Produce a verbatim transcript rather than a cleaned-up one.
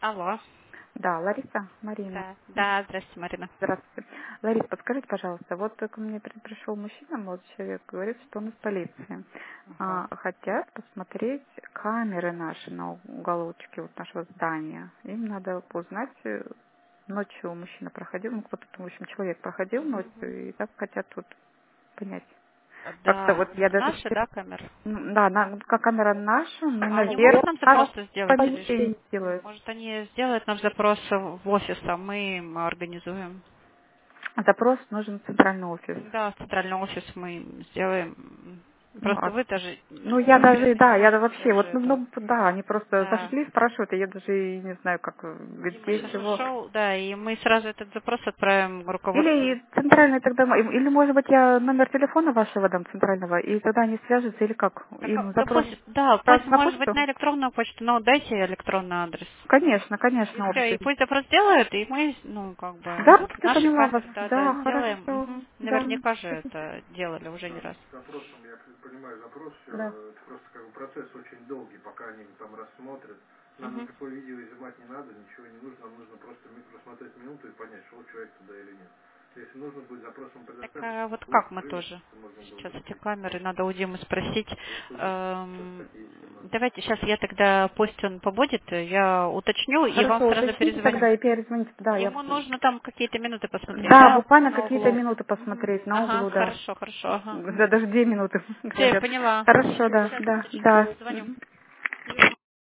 Алло. Да, Лариса, Марина. Да, да, здравствуйте, Марина. Здравствуйте. Лариса, подскажите, пожалуйста, вот ко мне при- пришел мужчина, молодой человек, говорит, что он из полиции. Ага. А, хотят посмотреть камеры наши на уголочке вот нашего здания. Им надо узнать, э, ночью мужчина проходил, ну кто-то, в общем, человек проходил Мгм. ночью, и так хотят вот понять. Как-то Да, вот я даже наши, теперь, да, камеры? м, да, на, как камера наша, ну, А они наверное, могут нам в запрос сделать или что? помещении делают. Может, они сделают нам запрос в офис, а мы им организуем? Запрос нужен в центральный офис. Да, в центральный офис мы им сделаем. Ну, Просто а вы даже Ну, не я даже, уверены, да, не я да можете вообще, уже вот, ну, это. ну, да, они просто Да. зашли, спрашивают, и я даже и не знаю, как, э, Дима где, сейчас чего. ушел, да, и мы сразу этот запрос отправим руководству. Или центральный тогда, м- или, может быть, я номер телефона вашего дам центрального, и тогда они свяжутся, или как, Так, а, им да запрос пусть, да, пусть, сразу на может быть, почту? на электронную почту, но дайте электронный адрес. Конечно, И конечно, все, и общий. пусть запрос делают, и мы, ну, как бы, Да, в я наших поняла вас, камер, да, да, да, сделаем. хорошо, Мгм. да, Наверняка же это делали уже не раз. да. Мгм. Так а вот как мы тоже сейчас эти камеры, надо у Димы спросить. Эм, давайте сейчас я тогда, пусть он побудет, я уточню и вам Хорошо, сразу уточните перезвоню. тогда и перезвоните, да, я... Ему нужно там какие-то минуты посмотреть, Да, да, буквально на какие-то углу. минуты Мгм. посмотреть на Ага, углу, да. хорошо, хорошо, ага. Да, даже две минуты, Все, я говорят. поняла. Хорошо, да, Сейчас да, уточню. да. Звоню. Мгм.